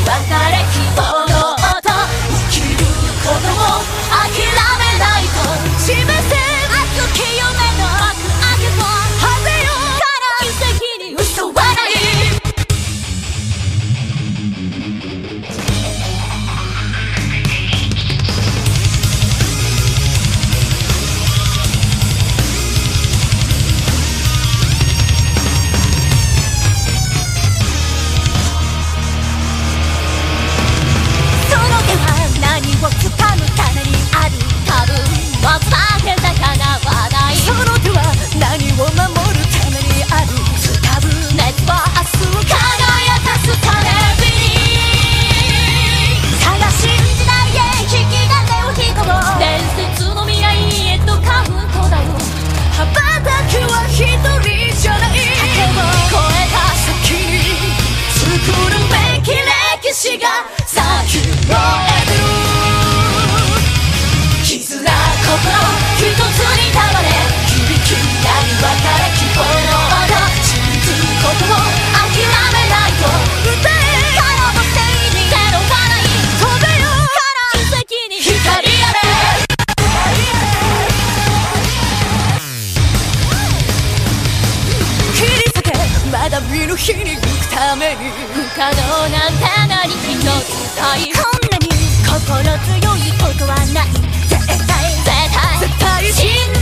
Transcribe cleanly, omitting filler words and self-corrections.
別れ希望の音、生きることを諦めないと。示せ熱き夢の幕開けと果てよから奇跡に嘘はない。掴むためにある多分は避けたかなわない。その手は何を守るためにある。伝う熱は明日を輝かすために。探し時代へ引き金を引こう。伝説の未来へとカウントだよ。羽ばたくは一人じゃない。果てを越えた先に作るべき歴史が先を得てる。絆心一つにたまれ響き合う別れ希望の音、信じることを諦めないと。歌えからのステージゼロはない。飛べよから奇跡に光あれ。切り裂けまだ見ぬ日に行くために。不可能なんて何一つない。こんなに心強いことはない。絶対信